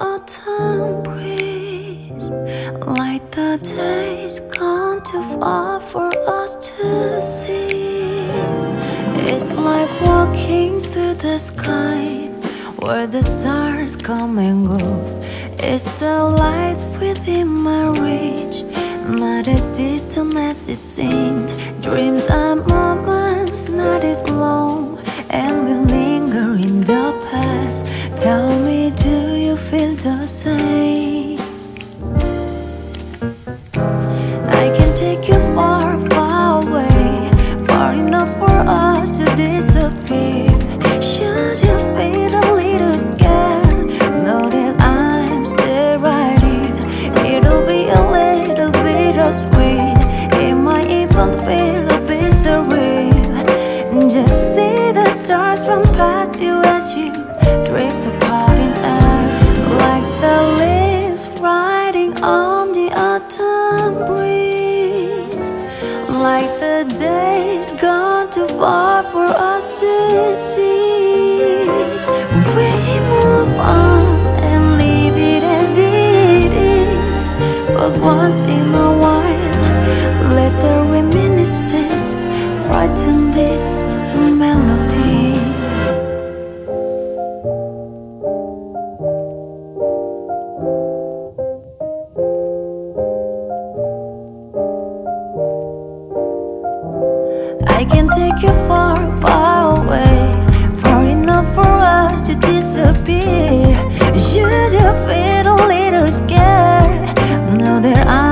autumn breeze, like the days gone too far for us to see. It's like walking through the sky, where the stars come and go. It's the light within my reach, not as distant as it seemed. Dreams are moments not as long, and we linger in the past. Tell me, do you feel the same? I can take you far, far away, far enough for us to disappear. Should you feel a little scared, know that I'm still right here. It'll be a little bit of sweet, it might even feel a bit surreal. Just see the stars run past you as you drift apart in air, like the leaves riding on the autumn breeze, like the days gone too far for us to cease. We move on and leave it as it is, but once in a while, let the reminiscence brighten this melody. I can take you far, far away, far enough for us to disappear. Should you feel a little scared, know that